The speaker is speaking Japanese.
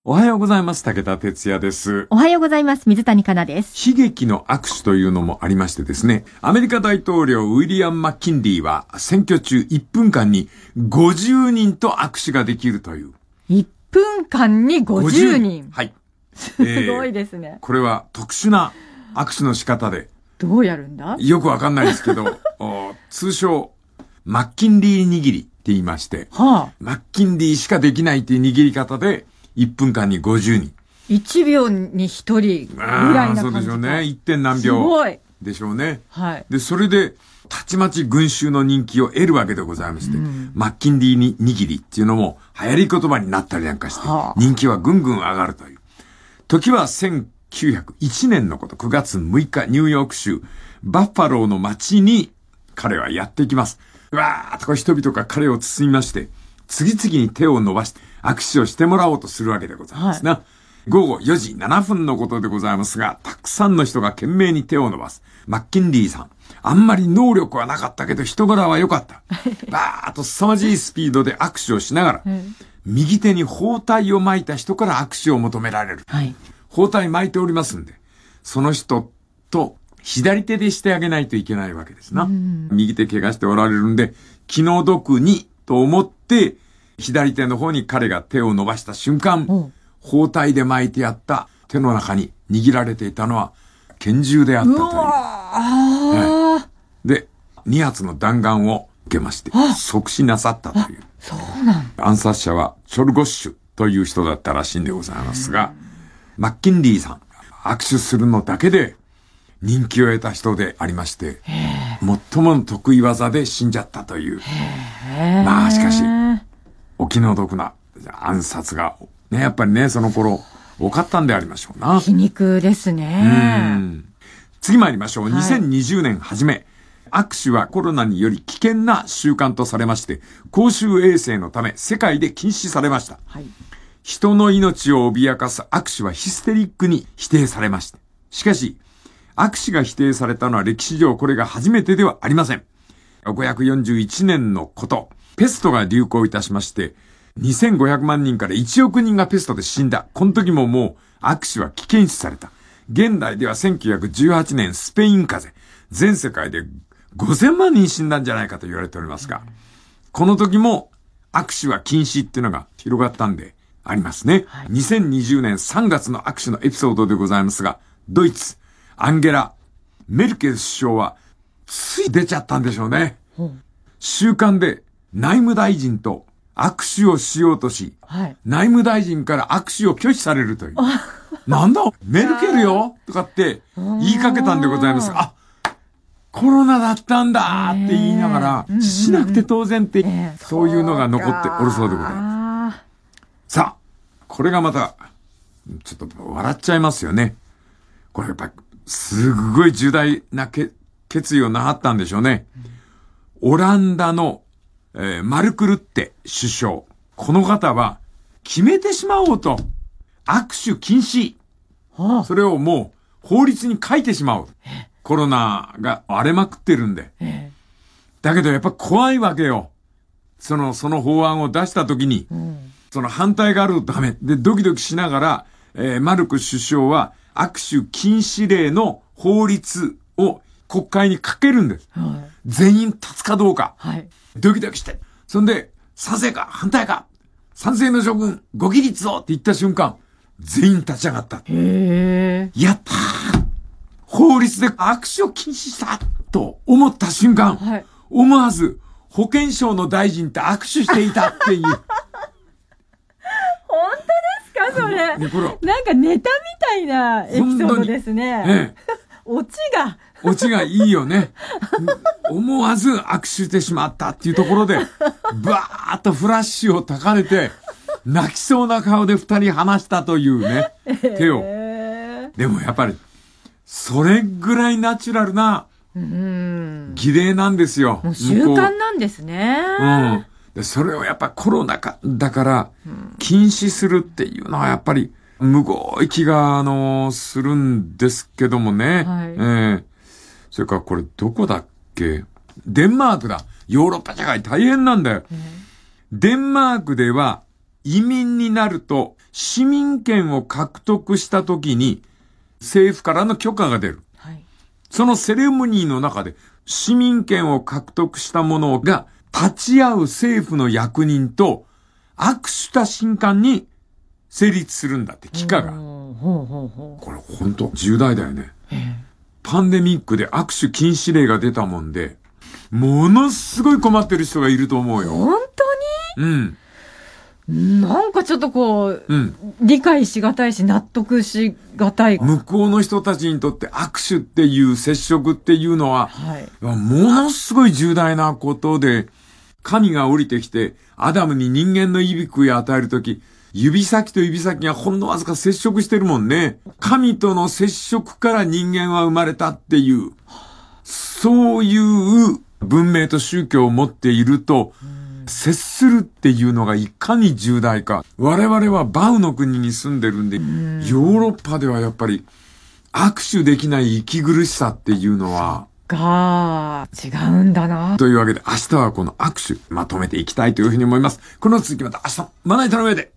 おはようございます。武田哲也です。 おはようございます。水谷香奈です。 悲劇の握手というのもありましてですね、アメリカ大統領ウィリアム・マッキンリーは選挙中1分間に50人と握手ができるという。 1分間に50人。 はい。 すごいですね。 これは特殊な握手の仕方で。 どうやるんだ？ よくわかんないですけど、通称、マッキンリー握りって言いまして、マッキンリーしかできないっていう握り方で、1分間に50人。 1秒に1人ぐらいな感じか。 そうでしょうね。1. 点何秒。 すごい。 でしょうね。 はい。 で、それで、たちまち群衆の人気を得るわけでございまして、マッキンリーに握りっていうのも流行り言葉になったりなんかして、人気はぐんぐん上がるという。時は1901年のこと、9月6日、ニューヨーク州、バッファローの街に彼はやってきます。うわーっと人々が彼を包みまして、次々に手を伸ばして握手をしてもらおうとするわけでございますな。午後4時7分のことでございますが、たくさんの人が懸命に手を伸ばす。マッキンリーさん。あんまり能力はなかったけど人柄は良かった。バーッと凄まじいスピードで握手をしながら、右手に包帯を巻いた人から握手を求められる。包帯巻いておりますんで、その人と左手でしてあげないといけないわけですな。右手怪我しておられるんで、気の毒にと思って、左手の方に彼が手を伸ばした瞬間、包帯で巻いてやった手の中に握られていたのは拳銃であったという。で、2発の弾丸を受けまして、即死なさったという。 そうなんだ。暗殺者はチョルゴッシュという人だったらしいんでございますが、マッキンリーさん、握手するのだけで人気を得た人でありまして、最も得意技で死んじゃったという。まあしかし、お気の毒な暗殺が、ね、やっぱりね、その頃、多かったんでありましょうな。 皮肉ですね。 次参りましょう。2020年初め、握手はコロナにより危険な習慣とされまして、公衆衛生のため世界で禁止されました。人の命を脅かす握手はヒステリックに否定されました。しかし、握手が否定されたのは歴史上これが初めてではありません。541年のこと、ペストが流行いたしまして、2500万人から1億人がペストで死んだ。この時ももう握手は危険視された。現代では1918年スペイン風邪。全世界で5000万人死んだんじゃないかと言われておりますが、この時も握手は禁止っていうのが広がったんでありますね。2020年3月の握手のエピソードでございますが、ドイツ、アンゲラ・メルケル首相はつい出ちゃったんでしょうね。習慣で内務大臣と握手をしようとし、内務大臣から握手を拒否されるという。なんだメルケルよとかって言いかけたんでございますが、コロナだったんだって言いながら、しなくて当然って、そういうのが残っておるそうでございます。さあ、これがまた、ちょっと笑っちゃいますよね。これやっぱり、すごい重大な決意をなはったんでしょうね。オランダのマルク・ルッテ首相。この方は決めてしまおうと。握手禁止。それをもう法律に書いてしまおう。コロナが荒れまくってるんで。だけどやっぱ怖いわけよ。その法案を出したときに、その反対があるとダメ。で、ドキドキしながら、マルク首相は握手禁止令の法律を国会にかけるんです。全員立つかどうか。ドキドキして。そんで、賛成か反対か賛成の諸君、ご起立をって言った瞬間、全員立ち上がった。やったー法律で握手を禁止したと思った瞬間、思わず保健省の大臣と握手していたっていう。 本当ですかそれ。なんかネタみたいなエピソードですね。オチがいいよね。思わず握手してしまったっていうところで、バーッとフラッシュを焚かれて、泣きそうな顔で二人話したというね、手を。でもやっぱり、それぐらいナチュラルな、儀礼なんですよ。 もう習慣なんですね。 でそれをやっぱコロナ禍だから、禁止するっていうのはやっぱり、むごい気が、するんですけどもね。それからこれどこだっけ？デンマークだ。ヨーロッパ社会大変なんだよ。デンマークでは移民になると市民権を獲得したときに、政府からの許可が出る。はい、そのセレモニーの中で、市民権を獲得した者が立ち会う政府の役人と握手した瞬間に成立するんだって、帰化が。これ本当重大だよね。パンデミックで握手禁止令が出たもんで、ものすごい困ってる人がいると思うよ。 本当に？うん。なんかちょっとこう、理解しがたいし納得しがたい。 向こうの人たちにとって握手っていう接触っていうのは、ものすごい重大なことで、神が降りてきて、アダムに人間の息吹を与えるとき、指先と指先がほんのわずか接触してるもんね。神との接触から人間は生まれたっていう、そういう文明と宗教を持っていると、接するっていうのがいかに重大か。我々はバウの国に住んでるんで、ヨーロッパではやっぱり握手できない息苦しさっていうのは、 違うんだな。 というわけで明日はこの握手まとめていきたいというふうに思います。この続きまた明日、まな板の上で。